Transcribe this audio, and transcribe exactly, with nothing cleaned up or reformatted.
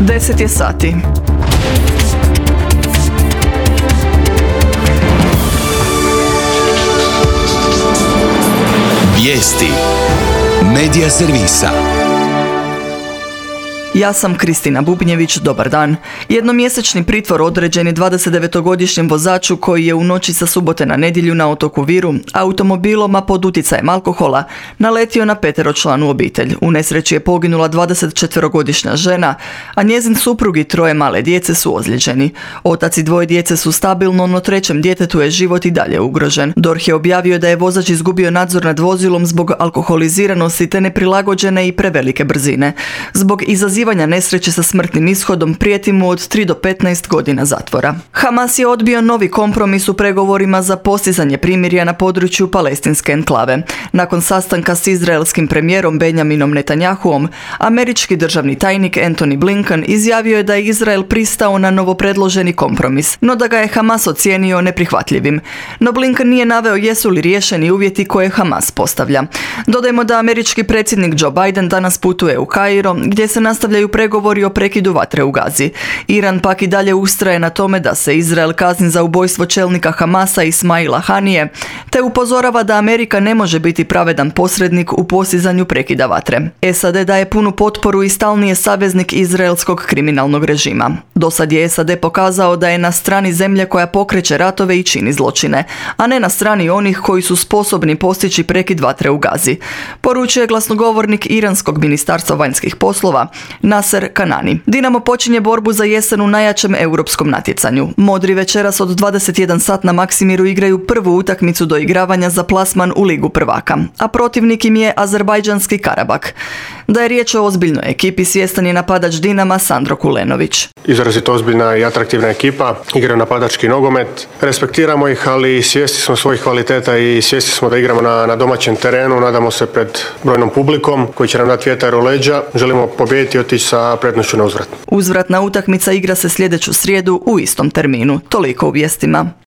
deset je sati. Vijesti Medija servisa. Ja sam Kristina Bubnjević, dobar dan. Jednomjesečni pritvor određen je dvadesetdevetogodišnjem vozaču koji je u noći sa subote na nedjelju na otoku Viru automobilom, a pod utjecajem alkohola, naletio na peteročlanu obitelj. U nesreći je poginula dvadesetčetverogodišnja žena, a njezin suprug i troje male djece su ozlijeđeni. Otac i dvoje djece su stabilno, no trećem djetetu je život i dalje ugrožen. D O R H je objavio da je vozač izgubio nadzor nad vozilom zbog alkoholiziranosti te neprilagođene i prevelike brzine. Zbog izazivanja nesreće sa smrtnim ishodom prijeti mu od tri do petnaest godina zatvora. Hamas je odbio novi kompromis u pregovorima za postizanje primirja na području palestinske enklave. Nakon sastanka s izraelskim premijerom Benjaminom Netanjahuom, američki državni tajnik Antony Blinken izjavio je da je Izrael pristao na novopredloženi kompromis, no da ga je Hamas ocijenio neprihvatljivim. No Blinken nije naveo jesu li riješeni uvjeti koje Hamas postavlja. Dodajmo da američki predsjednik Joe Biden danas putuje u Kairo, gdje se nastavljaju pregovori o prekidu vatre u Gazi. Iran pak i dalje ustraje na tome da se Izrael kazni za ubojstvo čelnika Hamasa Ismaila Hanije, te upozorava da Amerika ne može biti pravedan posrednik u postizanju prekida vatre. S A D daje punu potporu i stalni je saveznik izraelskog kriminalnog režima. Dosad je S A D pokazao da je na strani zemlje koja pokreće ratove i čini zločine, a ne na strani onih koji su sposobni postići prekid vatre u Gazi, poručuje glasnogovornik iranskog ministarstva vanjskih poslova Naser Kanani. Dinamo počinje borbu za jesen u najjačem europskom natjecanju. Modri večeras od dvadeset jedan sat na Maksimiru igraju prvu utakmicu do igravanja za plasman u Ligu prvaka, a protivnik im je azerbajdžanski Karabak. Da je riječ o ozbiljnoj ekipi svjestan je napadač Dinama Sandro Kulenović. Izrazito ozbiljna i atraktivna ekipa, igraju napadački nogomet, respektiramo ih, ali svjesni smo svojih kvaliteta i svjesni smo da igramo na, na domaćem terenu, nadamo se pred brojnom publikom koji će nam dati vjetar u leđa, želimo pobijediti i otići sa prednošću na uzvrat. Uzvratna utakmica igra se sljedeću srijedu u istom terminu. Toliko u vijestima.